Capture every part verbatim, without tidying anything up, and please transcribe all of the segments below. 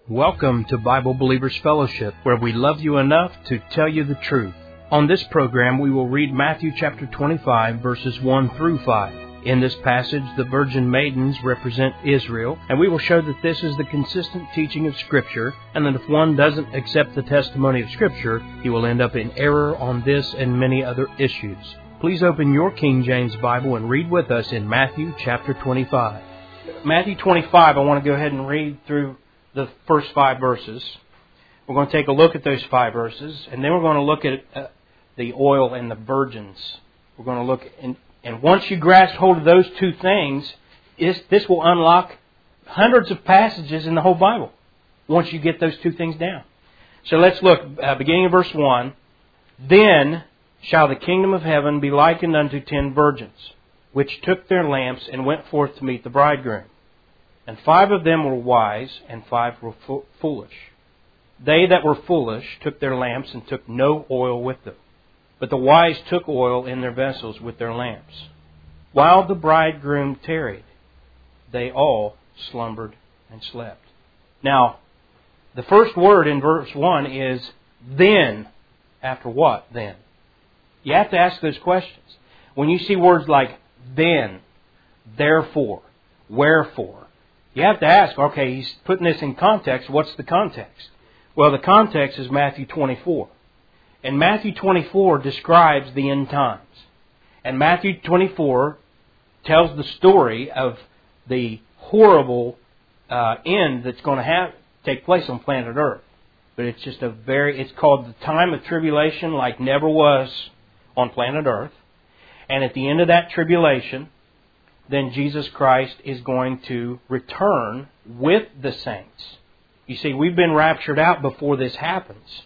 Welcome to Bible Believers Fellowship, where we love you enough to tell you the truth. On this program, we will read Matthew chapter twenty-five, verses one through five. In this passage, the virgin maidens represent Israel, and we will show that this is the consistent teaching of Scripture, and that if one doesn't accept the testimony of Scripture, he will end up in error on this and many other issues. Please open your King James Bible and read with us in Matthew chapter twenty-five. Matthew twenty-five, I want to go ahead and read through the first five verses. We're going to take a look at those five verses, and then we're going to look at uh, the oil and the virgins. We're going to look, in, and once you grasp hold of those two things, this, this will unlock hundreds of passages in the whole Bible, once you get those two things down. So let's look, uh, beginning of verse one. Then shall the kingdom of heaven be likened unto ten virgins, which took their lamps and went forth to meet the bridegroom. And five of them were wise, and five were fo- foolish. They that were foolish took their lamps and took no oil with them. But the wise took oil in their vessels with their lamps. While the bridegroom tarried, they all slumbered and slept. Now, the first word in verse one is then. After what then? You have to ask those questions. When you see words like then, therefore, wherefore, you have to ask, okay, he's putting this in context. What's the context? Well, the context is Matthew twenty-four. And Matthew twenty-four describes the end times. And Matthew twenty-four tells the story of the horrible uh, end that's going to have take place on planet Earth. But it's just a very, it's called the time of tribulation like never was on planet Earth. And at the end of that tribulation, then Jesus Christ is going to return with the saints. You see, we've been raptured out before this happens.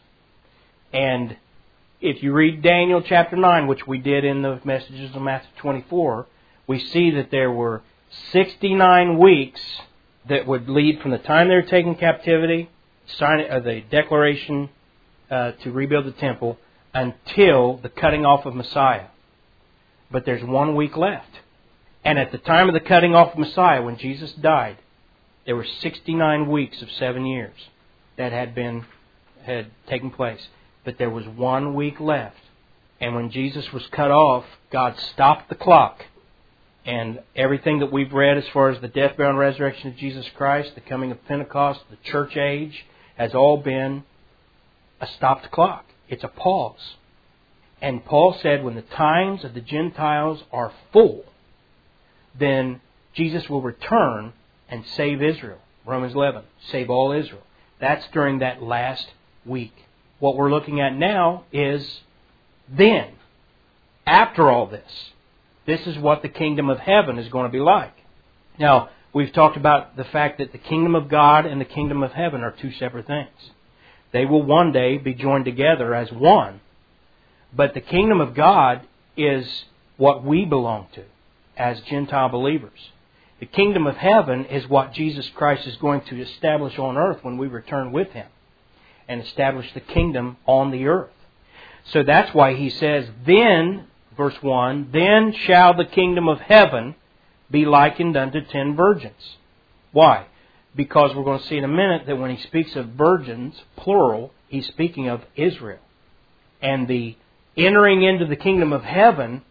And if you read Daniel chapter nine, which we did in the messages of Matthew twenty-four, we see that there were sixty-nine weeks that would lead from the time they were taken captivity, signing of the declaration uh, to rebuild the temple, until the cutting off of Messiah. But there's one week left. And at the time of the cutting off of Messiah, when Jesus died, there were sixty-nine weeks of seven years that had been had taken place. But there was one week left. And when Jesus was cut off, God stopped the clock. And everything that we've read as far as the death, burial, and resurrection of Jesus Christ, the coming of Pentecost, the church age, has all been a stopped clock. It's a pause. And Paul said, when the times of the Gentiles are full, then Jesus will return and save Israel. Romans eleven, save all Israel. That's during that last week. What we're looking at now is then, after all this, this is what the kingdom of heaven is going to be like. Now, we've talked about the fact that the kingdom of God and the kingdom of heaven are two separate things. They will one day be joined together as one. But the kingdom of God is what we belong to as Gentile believers. The kingdom of heaven is what Jesus Christ is going to establish on earth when we return with Him and establish the kingdom on the earth. So that's why he says, then, verse one, then shall the kingdom of heaven be likened unto ten virgins. Why? Because we're going to see in a minute that when he speaks of virgins, plural, he's speaking of Israel. And the entering into the kingdom of heaven,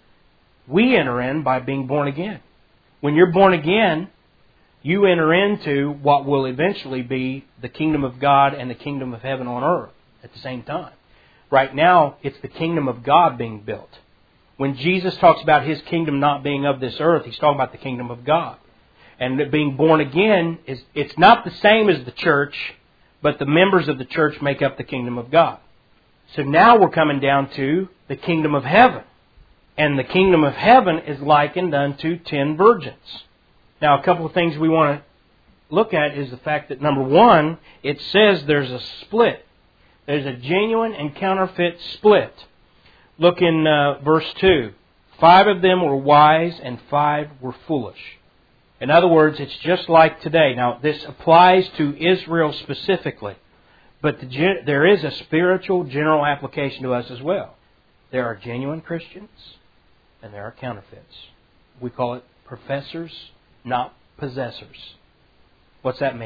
we enter in by being born again. When you're born again, you enter into what will eventually be the kingdom of God and the kingdom of heaven on earth at the same time. Right now, it's the kingdom of God being built. When Jesus talks about His kingdom not being of this earth, He's talking about the kingdom of God. And that being born again, is it's not the same as the church, but the members of the church make up the kingdom of God. So now we're coming down to the kingdom of heaven. And the kingdom of heaven is likened unto ten virgins. Now, a couple of things we want to look at is the fact that, number one, it says there's a split. There's a genuine and counterfeit split. Look in uh, verse two. Five of them were wise and five were foolish. In other words, it's just like today. Now, this applies to Israel specifically. But the, there is a spiritual general application to us as well. There are genuine Christians and there are counterfeits. We call it professors, not possessors. What's that mean?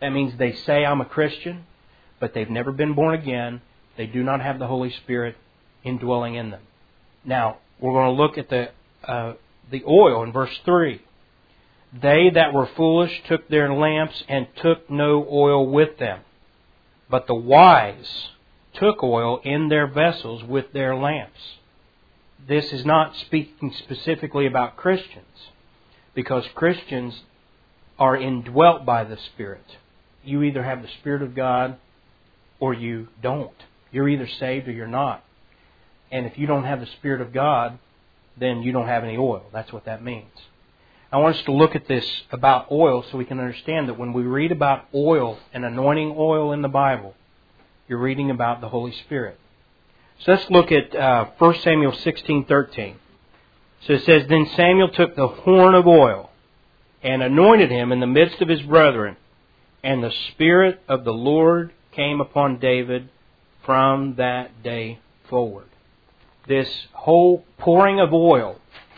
That means they say, I'm a Christian, but they've never been born again. They do not have the Holy Spirit indwelling in them. Now, we're going to look at the uh, the oil in verse three. They that were foolish took their lamps and took no oil with them. But the wise took oil in their vessels with their lamps. This is not speaking specifically about Christians, because Christians are indwelt by the Spirit. You either have the Spirit of God or you don't. You're either saved or you're not. And if you don't have the Spirit of God, then you don't have any oil. That's what that means. I want us to look at this about oil so we can understand that when we read about oil and anointing oil in the Bible, you're reading about the Holy Spirit. So let's look at uh, First Samuel sixteen thirteen. So it says, Then Samuel took the horn of oil and anointed him in the midst of his brethren, and the Spirit of the Lord came upon David from that day forward. This whole pouring of oil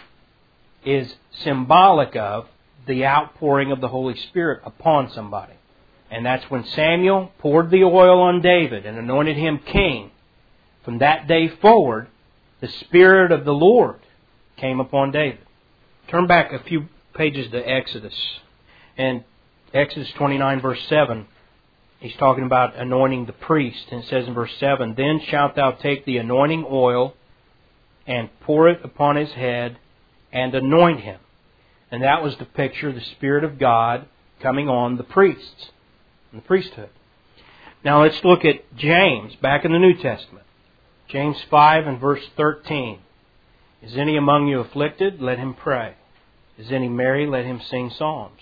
is symbolic of the outpouring of the Holy Spirit upon somebody. And that's when Samuel poured the oil on David and anointed him king. From that day forward, the Spirit of the Lord came upon David. Turn back a few pages to Exodus. And Exodus twenty-nine verse seven, he's talking about anointing the priest. And it says in verse seven, Then shalt thou take the anointing oil and pour it upon his head and anoint him. And that was the picture of the Spirit of God coming on the priests, the priesthood. Now let's look at James, back in the New Testament. James five and verse thirteen. Is any among you afflicted? Let him pray. Is any merry? Let him sing psalms.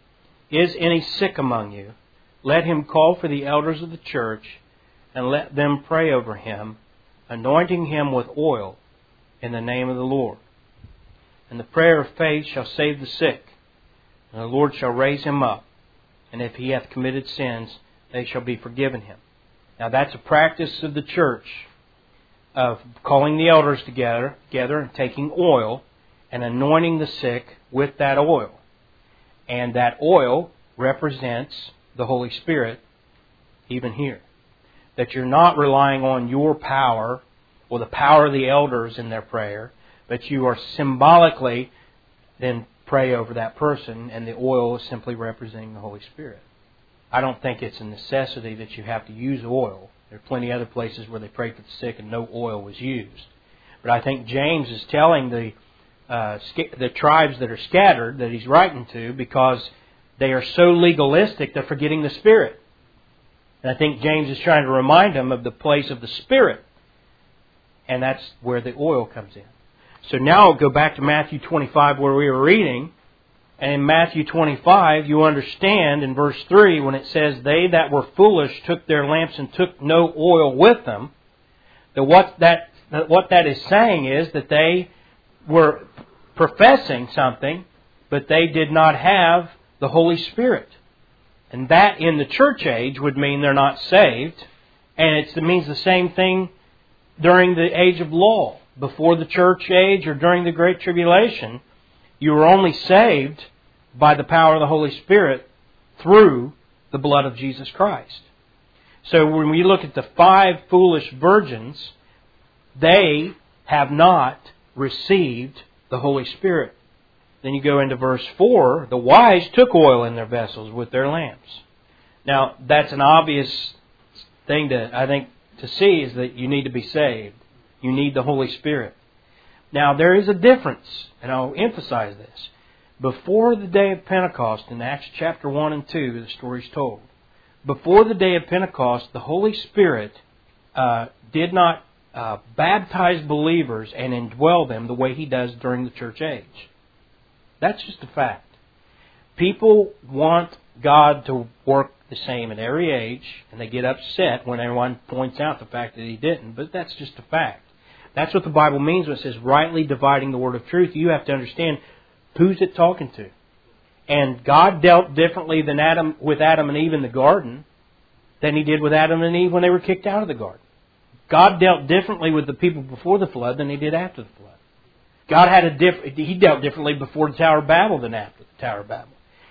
Is any sick among you? Let him call for the elders of the church, and let them pray over him, anointing him with oil in the name of the Lord. And the prayer of faith shall save the sick, and the Lord shall raise him up. And if he hath committed sins, they shall be forgiven him. Now that's a practice of the church, of calling the elders together, together and taking oil and anointing the sick with that oil. And that oil represents the Holy Spirit even here. That you're not relying on your power or the power of the elders in their prayer, but you are symbolically then pray over that person, and the oil is simply representing the Holy Spirit. I don't think it's a necessity that you have to use oil. There are plenty of other places where they prayed for the sick and no oil was used. But I think James is telling the uh, the tribes that are scattered that he's writing to, because they are so legalistic they're forgetting the Spirit. And I think James is trying to remind them of the place of the Spirit. And that's where the oil comes in. So now I'll go back to Matthew twenty-five where we were reading. And in Matthew twenty-five, you understand in verse three when it says, They that were foolish took their lamps and took no oil with them. That what that, that what that is saying is that they were professing something, but they did not have the Holy Spirit. And that in the church age would mean they're not saved. And it's, it means the same thing during the age of law. Before the church age or during the Great Tribulation, you were only saved by the power of the Holy Spirit through the blood of Jesus Christ. So when we look at the five foolish virgins, they have not received the Holy Spirit. Then you go into verse four, the wise took oil in their vessels with their lamps. Now, that's an obvious thing to, I think, to see, is that you need to be saved. You need the Holy Spirit. Now, there is a difference, and I'll emphasize this. Before the day of Pentecost, in Acts chapter one and two, the story is told. Before the day of Pentecost, the Holy Spirit uh, did not uh, baptize believers and indwell them the way He does during the church age. That's just a fact. People want God to work the same at every age, and they get upset when everyone points out the fact that He didn't, but that's just a fact. That's what the Bible means when it says rightly dividing the word of truth. You have to understand who's it talking to. And God dealt differently than Adam with Adam and Eve in the garden than He did with Adam and Eve when they were kicked out of the garden. God dealt differently with the people before the flood than He did after the flood. God had a diff- He dealt differently before the Tower of Babel than after the Tower of Babel.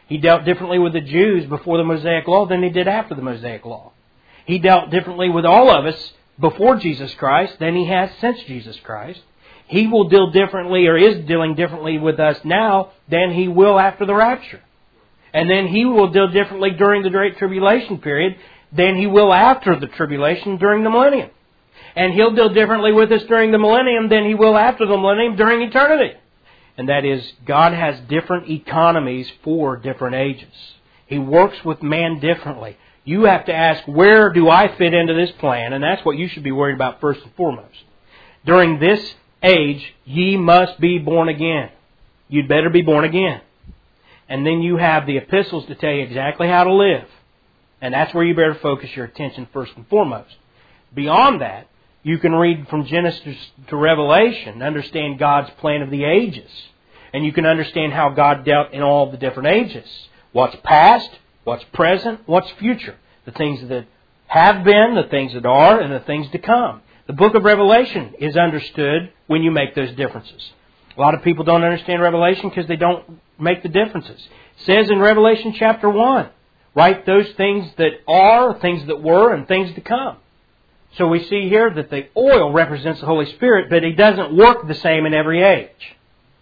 He dealt differently with the Jews before the Mosaic Law than He did after the Mosaic Law. He dealt differently with all of us before Jesus Christ than He has since Jesus Christ. He will deal differently, or is dealing differently with us now than He will after the rapture. And then He will deal differently during the Great Tribulation period than He will after the tribulation during the millennium. And He'll deal differently with us during the millennium than He will after the millennium during eternity. And that is, God has different economies for different ages. He works with man differently. You have to ask, where do I fit into this plan? And that's what you should be worried about first and foremost. During this age, ye must be born again. You'd better be born again. And then you have the epistles to tell you exactly how to live. And that's where you better focus your attention first and foremost. Beyond that, you can read from Genesis to Revelation, understand God's plan of the ages. And you can understand how God dealt in all the different ages. What's past, what's present, what's future. The things that have been, the things that are, and the things to come. The book of Revelation is understood when you make those differences. A lot of people don't understand Revelation because they don't make the differences. It says in Revelation chapter one, write those things that are, things that were, and things to come. So we see here that the oil represents the Holy Spirit, but He doesn't work the same in every age.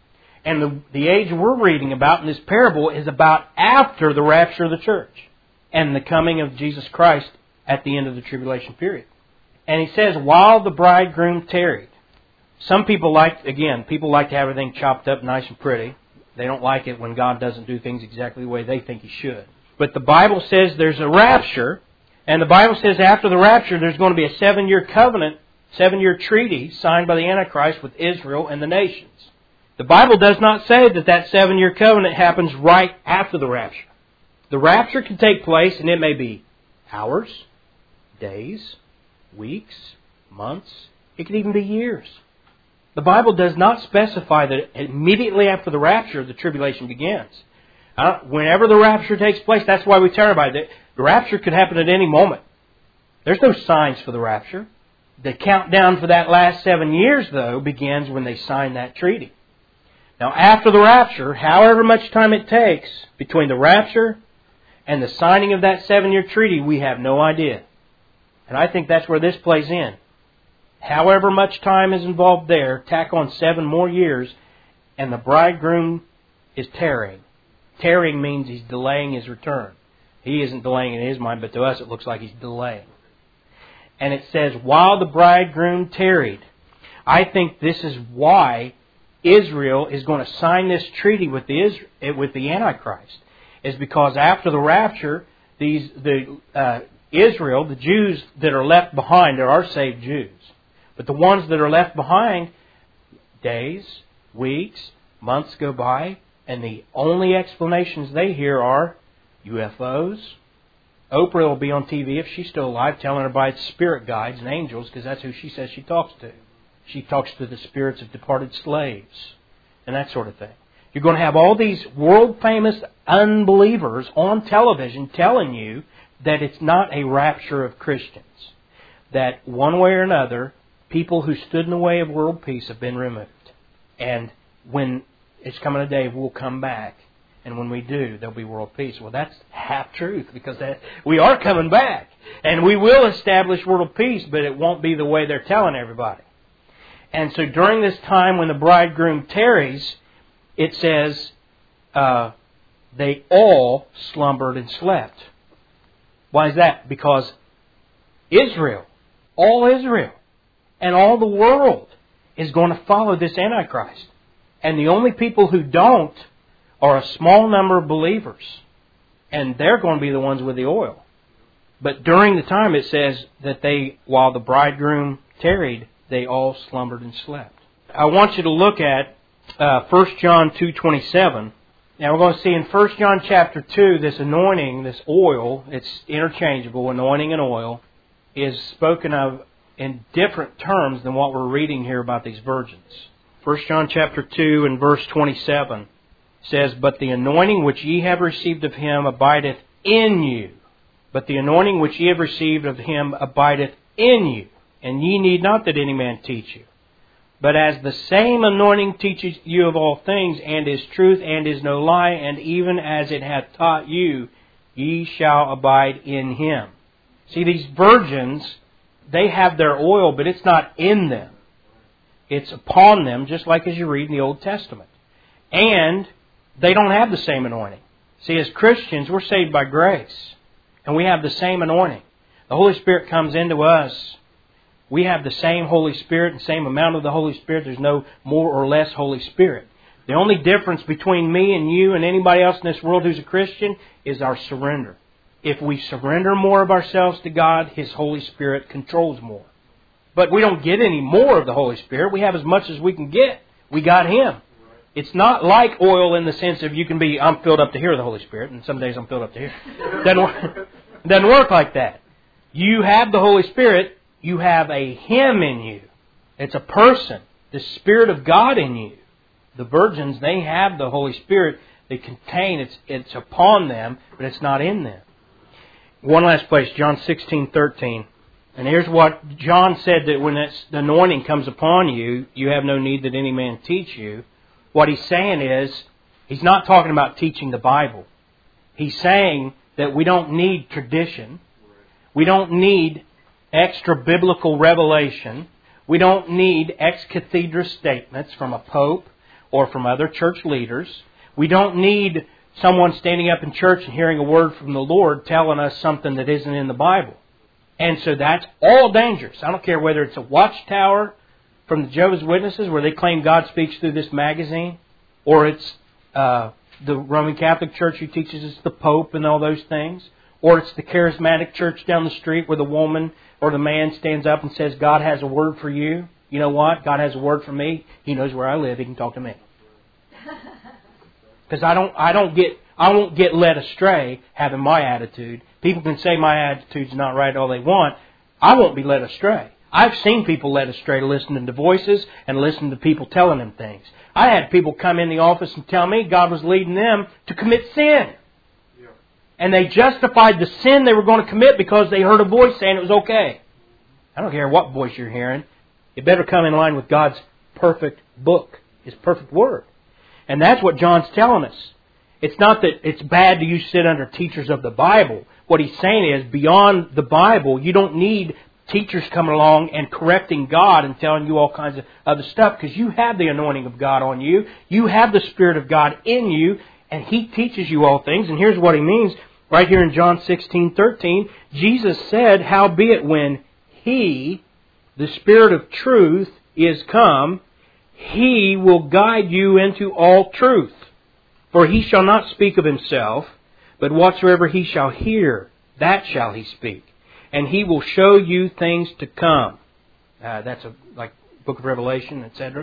And the, the age we're reading about in this parable is about after the rapture of the church and the coming of Jesus Christ at the end of the tribulation period. And He says, while the bridegroom tarried. Some people like, again, people like to have everything chopped up nice and pretty. They don't like it when God doesn't do things exactly the way they think He should. But the Bible says there's a rapture. And the Bible says after the rapture, there's going to be a seven-year covenant, seven-year treaty signed by the Antichrist with Israel and the nations. The Bible does not say that that seven-year covenant happens right after the rapture. The rapture can take place, and it may be hours, days, weeks, months. It could even be years. The Bible does not specify that immediately after the rapture, the tribulation begins. Uh, whenever the rapture takes place, that's why we tell everybody that the rapture could happen at any moment. There's no signs for the rapture. The countdown for that last seven years, though, begins when they sign that treaty. Now, after the rapture, however much time it takes between the rapture and the signing of that seven-year treaty, we have no idea. And I think that's where this plays in. However much time is involved there, tack on seven more years, and the bridegroom is tarrying. Tarrying means He's delaying His return. He isn't delaying in His mind, but to us it looks like He's delaying. And it says, while the bridegroom tarried. I think this is why Israel is going to sign this treaty with the with the Antichrist. Is because after the rapture, these the uh, Israel, the Jews that are left behind, there are saved Jews. But the ones that are left behind, days, weeks, months go by, and the only explanations they hear are U F Os. Oprah will be on T V if she's still alive telling everybody it's spirit guides and angels because that's who she says she talks to. She talks to the spirits of departed slaves and that sort of thing. You're going to have all these world-famous unbelievers on television telling you that it's not a rapture of Christians. That one way or another, people who stood in the way of world peace have been removed. And when it's coming a day, we'll come back. And when we do, there'll be world peace. Well, that's half truth because that, we are coming back. And we will establish world peace, but it won't be the way they're telling everybody. And so during this time when the bridegroom tarries, it says, uh, they all slumbered and slept. Why is that? Because Israel, all Israel, and all the world is going to follow this Antichrist. And the only people who don't are a small number of believers. And they're going to be the ones with the oil. But during the time it says that they, while the bridegroom tarried, they all slumbered and slept. I want you to look at uh, First John two twenty-seven. Now we're going to see in First John chapter two, this anointing, this oil, it's interchangeable, anointing and oil, is spoken of in different terms than what we're reading here about these virgins. First John chapter two and verse twenty-seven says, But the anointing which ye have received of Him abideth in you. But the anointing which ye have received of Him abideth in you. And ye need not that any man teach you. But as the same anointing teaches you of all things, and is truth, and is no lie, and even as it hath taught you, ye shall abide in Him. See, these virgins, they have their oil, but it's not in them. It's upon them, just like as you read in the Old Testament. And they don't have the same anointing. See, as Christians, we're saved by grace. And we have the same anointing. The Holy Spirit comes into us. We have the same Holy Spirit, the same amount of the Holy Spirit. There's no more or less Holy Spirit. The only difference between me and you and anybody else in this world who's a Christian is our surrender. If we surrender more of ourselves to God, His Holy Spirit controls more. But we don't get any more of the Holy Spirit. We have as much as we can get. We got Him. It's not like oil in the sense of you can be, I'm filled up to here with the Holy Spirit, and some days I'm filled up to here. Doesn't work, doesn't work like that. You have the Holy Spirit. You have a Him in you. It's a person. The Spirit of God in you. The virgins, they have the Holy Spirit. They contain, it's, it's upon them, but it's not in them. One last place, John sixteen thirteen. And here's what John said, that when this, the anointing comes upon you, you have no need that any man teach you. What he's saying is, he's not talking about teaching the Bible. He's saying that we don't need tradition. We don't need extra biblical revelation. We don't need ex cathedra statements from a pope or from other church leaders. We don't need someone standing up in church and hearing a word from the Lord telling us something that isn't in the Bible. And so that's all dangerous. I don't care whether it's a watchtower from the Jehovah's Witnesses where they claim God speaks through this magazine, or it's uh, the Roman Catholic Church who teaches us the Pope and all those things, or it's the charismatic church down the street where the woman or the man stands up and says, God has a word for you. You know what? God has a word for me. He knows where I live. He can talk to me. Because I don't, I don't get, I won't get led astray having my attitude. People can say my attitude's not right all they want. I won't be led astray. I've seen people led astray listening to voices and listening to people telling them things. I had people come in the office and tell me God was leading them to commit sin. Yeah. And they justified the sin they were going to commit because they heard a voice saying it was okay. I don't care what voice you're hearing. It better come in line with God's perfect book, His perfect Word. And that's what John's telling us. It's not that it's bad to you sit under teachers of the Bible. What he's saying is, beyond the Bible, you don't need teachers coming along and correcting God and telling you all kinds of other stuff, because you have the anointing of God on you. You have the Spirit of God in you, and He teaches you all things. And here's what He means. Right here in John sixteen thirteen, Jesus said, howbeit when He, the Spirit of truth, is come, He will guide you into all truth. For He shall not speak of Himself, but whatsoever He shall hear, that shall He speak. And He will show you things to come. Uh, that's a, like Book of Revelation, et cetera.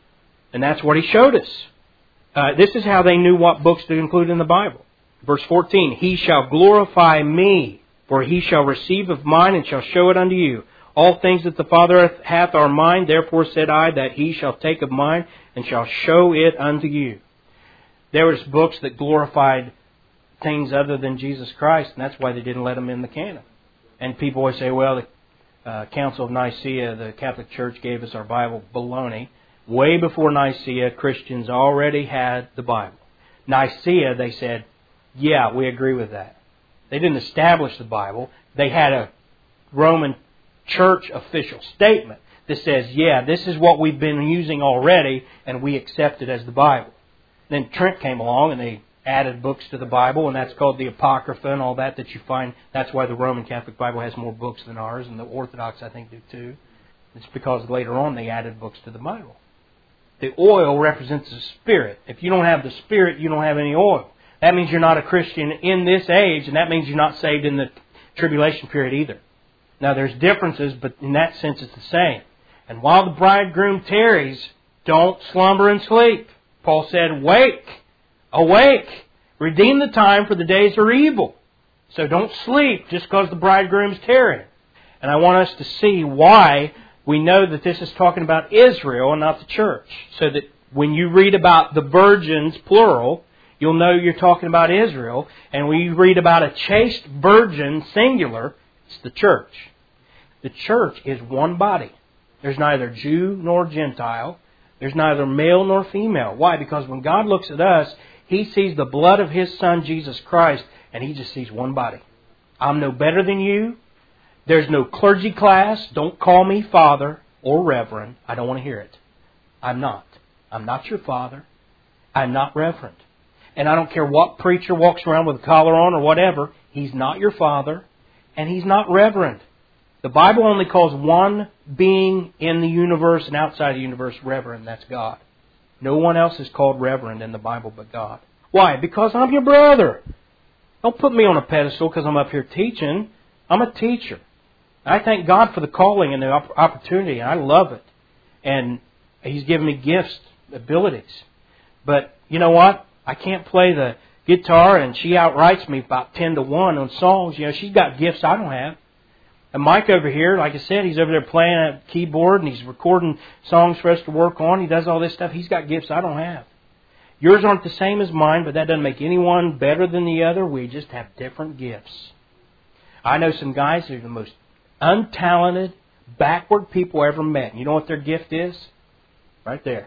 And that's what He showed us. Uh, this is how they knew what books to include in the Bible. Verse fourteen, He shall glorify Me, for He shall receive of mine and shall show it unto you. All things that the Father hath are mine, therefore said I, that He shall take of mine and shall show it unto you. There was books that glorified things other than Jesus Christ, and that's why they didn't let them in the canon. And people always say, well, the uh, Council of Nicaea, the Catholic Church gave us our Bible. Baloney. Way before Nicaea, Christians already had the Bible. Nicaea, they said, yeah, we agree with that. They didn't establish the Bible. They had a Roman Church official statement that says, yeah, this is what we've been using already, and we accept it as the Bible. Then Trent came along and they added books to the Bible, and that's called the Apocrypha and all that that you find. That's why the Roman Catholic Bible has more books than ours, and the Orthodox, I think, do too. It's because later on they added books to the Bible. The oil represents the Spirit. If you don't have the Spirit, you don't have any oil. That means you're not a Christian in this age, and that means you're not saved in the tribulation period either. Now, there's differences, but in that sense it's the same. And while the bridegroom tarries, don't slumber and sleep. Paul said, wake, awake, redeem the time, for the days are evil. So don't sleep just because the bridegroom's tarrying. And I want us to see why we know that this is talking about Israel and not the church. So that when you read about the virgins, plural, you'll know you're talking about Israel. And when you read about a chaste virgin, singular, it's the church. The church is one body. There's neither Jew nor Gentile. There's neither male nor female. Why? Because when God looks at us, He sees the blood of His Son, Jesus Christ, and He just sees one body. I'm no better than you. There's no clergy class. Don't call me father or reverend. I don't want to hear it. I'm not. I'm not your father. I'm not reverend. And I don't care what preacher walks around with a collar on or whatever. He's not your father, and He's not reverend. The Bible only calls one being in the universe and outside the universe reverend. That's God. No one else is called reverend in the Bible but God. Why? Because I'm your brother. Don't put me on a pedestal because I'm up here teaching. I'm a teacher. I thank God for the calling and the opportunity, and I love it. And He's given me gifts, abilities. But you know what? I can't play the guitar, and she outwrites me about ten to one on songs. You know, she's got gifts I don't have. And Mike over here, like I said, he's over there playing a keyboard and he's recording songs for us to work on. He does all this stuff. He's got gifts I don't have. Yours aren't the same as mine, but that doesn't make anyone better than the other. We just have different gifts. I know some guys who are the most untalented, backward people I ever met. You know what their gift is? Right there.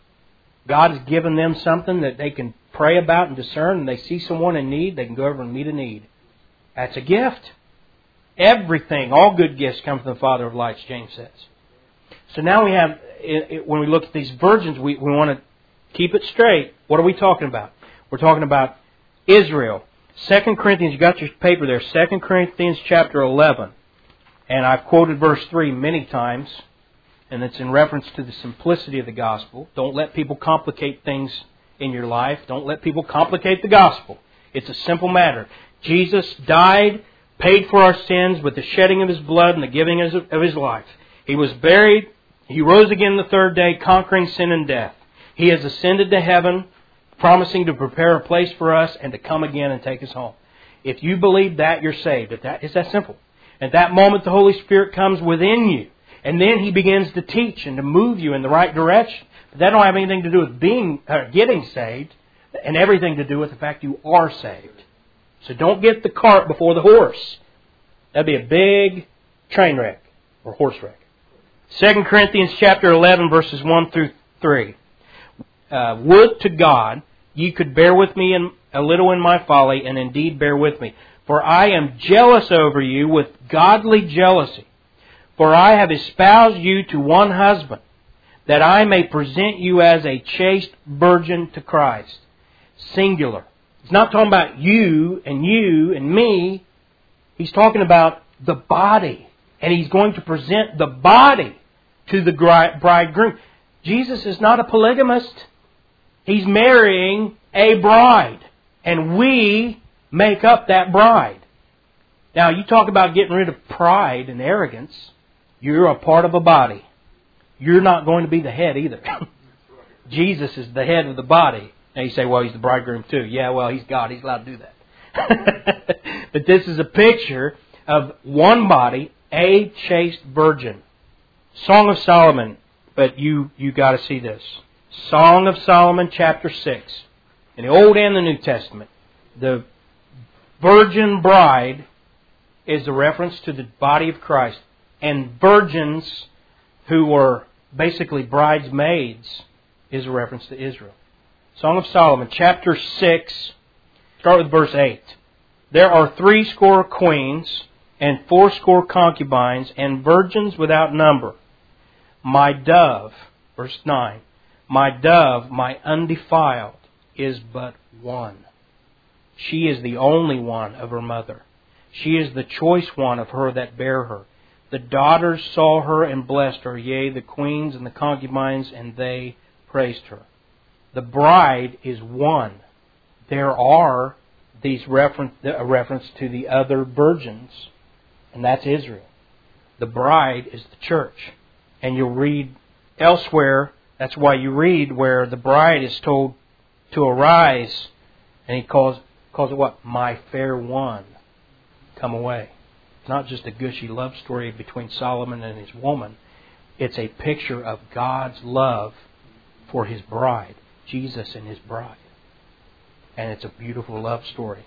God has given them something that they can pray about and discern, and they see someone in need, they can go over and meet a need. That's a gift. Everything, all good gifts come from the Father of lights, James says. So now we have, when we look at these virgins, we, we want to keep it straight. What are we talking about? We're talking about Israel. Second Corinthians, you got your paper there, Second Corinthians chapter eleven. And I've quoted verse three many times, and it's in reference to the simplicity of the gospel. Don't let people complicate things in your life. Don't let people complicate the gospel. It's a simple matter. Jesus died, paid for our sins with the shedding of His blood and the giving of His life. He was buried. He rose again the third day, conquering sin and death. He has ascended to heaven, promising to prepare a place for us and to come again and take us home. If you believe that, you're saved. If that, it's that simple. At that moment, the Holy Spirit comes within you. And then He begins to teach and to move you in the right direction. But that don't have anything to do with being, uh, getting saved, and everything to do with the fact you are saved. So don't get the cart before the horse. That'd be a big train wreck or horse wreck. Second Corinthians chapter eleven, verses one through three. Uh, Would to God ye could bear with me in, a little in my folly, and indeed bear with me. For I am jealous over you with godly jealousy. For I have espoused you to one husband, that I may present you as a chaste virgin to Christ. Singular. He's not talking about you and you and me. He's talking about the body. And He's going to present the body to the bridegroom. Jesus is not a polygamist. He's marrying a bride. And we make up that bride. Now, you talk about getting rid of pride and arrogance. You're a part of a body. You're not going to be the head either. Jesus is the head of the body. And you say, well, He's the bridegroom too. Yeah, well, He's God. He's allowed to do that. But this is a picture of one body, a chaste virgin. Song of Solomon. But you you got to see this. Song of Solomon, chapter six. In the Old and the New Testament, the virgin bride is a reference to the body of Christ. And virgins who were basically bridesmaids is a reference to Israel. Song of Solomon, chapter six, start with verse eight. There are three score queens and fourscore concubines and virgins without number. My dove, verse nine, my dove, my undefiled, is but one. She is the only one of her mother. She is the choice one of her that bare her. The daughters saw her and blessed her, yea, the queens and the concubines, and they praised her. The bride is one. There are these reference, a reference to the other virgins, and that's Israel. The bride is the church. And you'll read elsewhere, that's why you read where the bride is told to arise, and He calls, calls it what? My fair one, come away. It's not just a gushy love story between Solomon and his woman. It's a picture of God's love for His bride, Jesus and His bride. And it's a beautiful love story.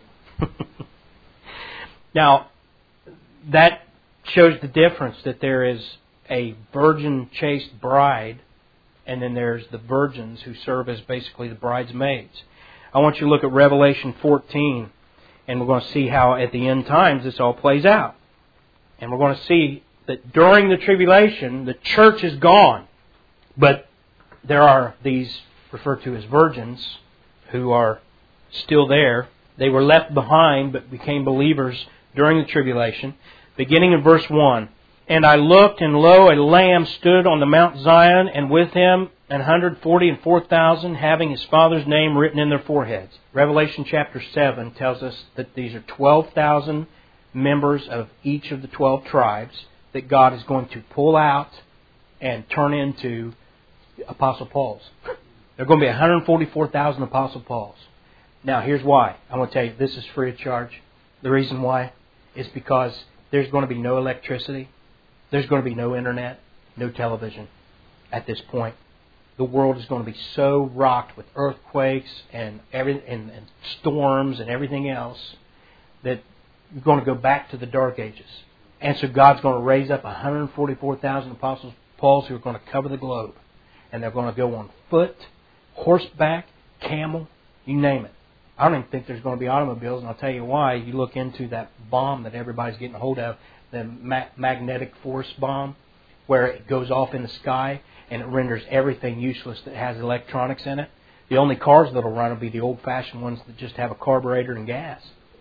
Now, that shows the difference, that there is a virgin-chaste bride, and then there's the virgins who serve as basically the bridesmaids. I want you to look at Revelation fourteen, and we're going to see how at the end times this all plays out. And we're going to see that during the tribulation, the church is gone. But there are these referred to as virgins who are still there. They were left behind but became believers during the tribulation. Beginning in verse one. And I looked, and lo, a Lamb stood on the Mount Zion, and with him an hundred forty and four thousand, having his Father's name written in their foreheads. Revelation chapter seven tells us that these are twelve thousand members of each of the twelve tribes that God is going to pull out and turn into Apostle Pauls. There are going to be one hundred forty-four thousand Apostle Pauls. Now, here's why. I'm going to tell you, this is free of charge. The reason why is because there's going to be no electricity. There's going to be no internet, no television at this point. The world is going to be so rocked with earthquakes and, every, and, and storms and everything else that you're going to go back to the dark ages. And so God's going to raise up one hundred forty-four thousand Apostles Pauls who are going to cover the globe. And they're going to go on foot, horseback, camel, you name it. I don't even think there's going to be automobiles, and I'll tell you why. You look into that bomb that everybody's getting a hold of, the ma- magnetic force bomb, where it goes off in the sky and it renders everything useless that has electronics in it. The only cars that'll run will be the old-fashioned ones that just have a carburetor and gas.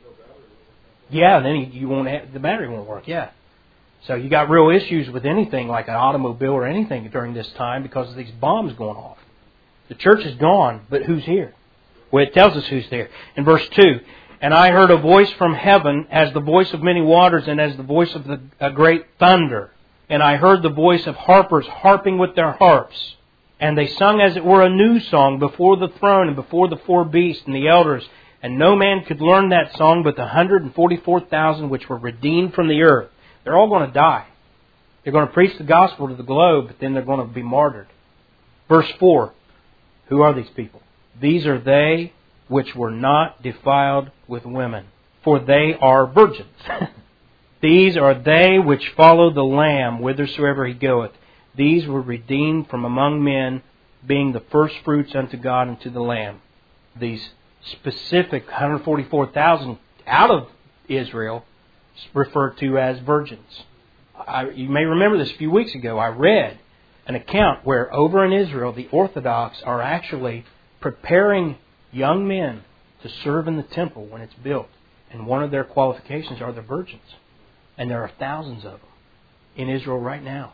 Yeah, and then you, you won't have, the battery won't work. Yeah, so you got real issues with anything like an automobile or anything during this time because of these bombs going off. The church is gone, but who's here? Well, it tells us who's there. In verse two, and I heard a voice from heaven as the voice of many waters and as the voice of the, a great thunder. And I heard the voice of harpers harping with their harps. And they sung as it were a new song before the throne and before the four beasts and the elders. And no man could learn that song but the one hundred forty-four thousand which were redeemed from the earth. They're all going to die. They're going to preach the gospel to the globe, but then they're going to be martyred. Verse four. Who are these people? These are they which were not defiled with women, for they are virgins. These are they which follow the Lamb whithersoever He goeth. These were redeemed from among men, being the firstfruits unto God and to the Lamb. These specific one hundred forty-four thousand out of Israel referred to as virgins. I, you may remember this a few weeks ago. I read an account where over in Israel the Orthodox are actually preparing young men to serve in the temple when it's built. And one of their qualifications are the virgins. And there are thousands of them in Israel right now.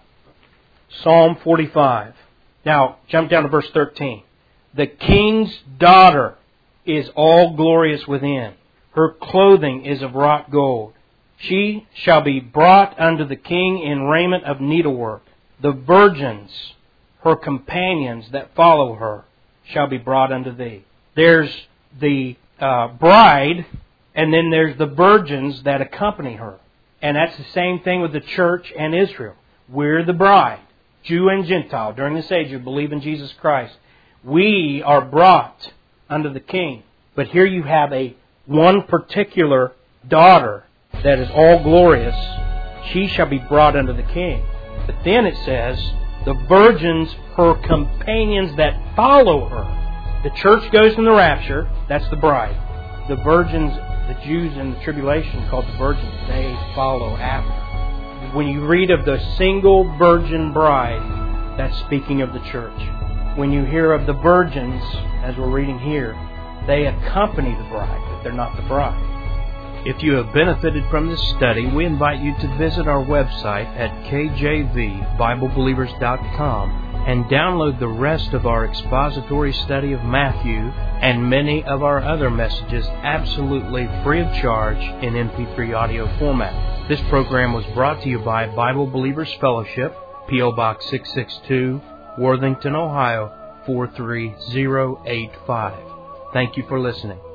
Psalm forty-five. Now, jump down to verse thirteen. The king's daughter is all glorious within. Her clothing is of wrought gold. She shall be brought unto the king in raiment of needlework. The virgins, her companions that follow her, shall be brought unto thee. There's the uh, bride, and then there's the virgins that accompany her. And that's the same thing with the church and Israel. We're the bride, Jew and Gentile, during this age who believe in Jesus Christ. We are brought unto the king. But here you have a one particular daughter that is all glorious. She shall be brought unto the king. But then it says, the virgins, her companions that follow her. The church goes in the rapture. That's the bride. The virgins, the Jews in the tribulation called the virgins, they follow after. When you read of the single virgin bride, that's speaking of the church. When you hear of the virgins, as we're reading here, they accompany the bride, but they're not the bride. If you have benefited from this study, we invite you to visit our website at k j v bible believers dot com and download the rest of our expository study of Matthew and many of our other messages absolutely free of charge in M P three audio format. This program was brought to you by Bible Believers Fellowship, P O Box six sixty-two, Worthington, Ohio four three zero eight five. Thank you for listening.